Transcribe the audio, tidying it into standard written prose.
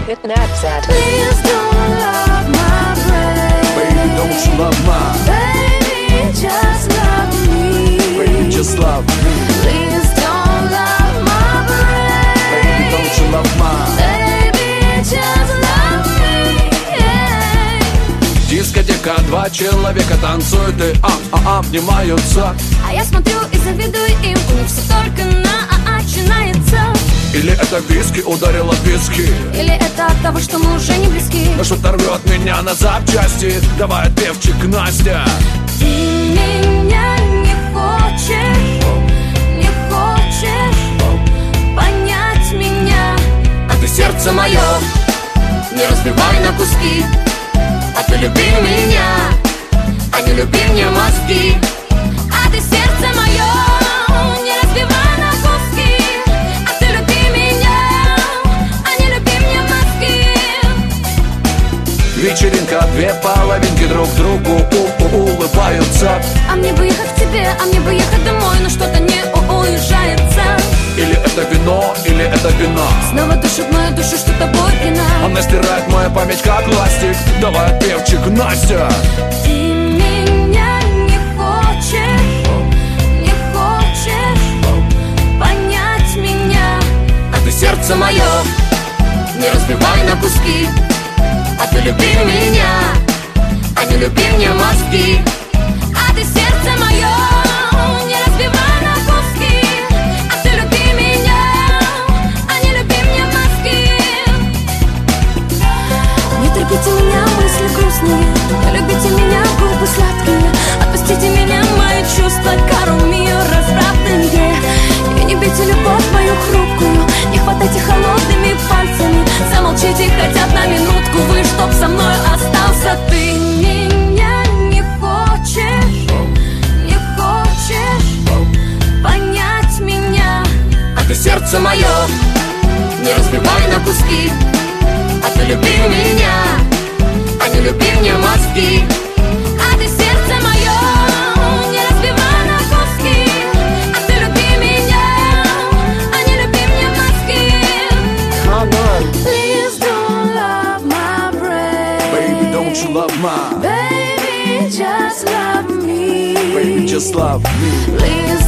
Hit the naps at. Please don't love my brain. Baby, don't you love mine? Baby, just love me. Baby, just love me. Please don't love my brain. Baby, don't you love mine? Baby, just love me. Yeah. Дискотека, два человека танцуют и обнимаются. А я смотрю и завидую им, у них все только начинается. Или это виски ударила в виски, Или это от того, что мы уже не близки. а что-то рвет меня на запчасти. Давай, отпевчик, Настя. Ты меня не хочешь понять меня. А ты сердце мое Не разбивай на куски. а ты люби меня, А не люби мне мозги. А ты сердце мое не разбивай на куски. А ты люби меня, а не люби мне мозги. Вечеринка, две половинки друг другу улыбаются. А мне бы ехать к тебе, а мне бы ехать домой, но что-то не уезжается. Или это вино, или это вино. Снова душит мою душу, что тобой пьяна. Она стирает мою память как ластик. Давай, отпевчик, Настя. Ты меня не хочешь понять меня. А ты сердце мое Не разбивай на куски. а ты люби меня, А не люби мне мозги. А ты сердце мое не разбивай на куски. А ты люби меня, а не люби мне мозги. Не терпите меня, мысли грустные. Не любите меня, губы сладкие. Отпустите меня, мои чувства, кару мир развратные. И не бейте любовь мою хрупкую. Не хватайте холодными пальцами. Замолчите хотя бы на минутку. Вы, чтоб со мной остался. Ты меня не хочешь понять меня. а ты сердце мое Не разбивай на куски. а ты люби меня, А не люби мне мозги. А ты сердце мое не разбивай на куски. А ты люби меня, а не люби мне мозги. Come on. Please don't love my brain. Baby, don't you love mine? Baby, just love me. Baby, just love me. Please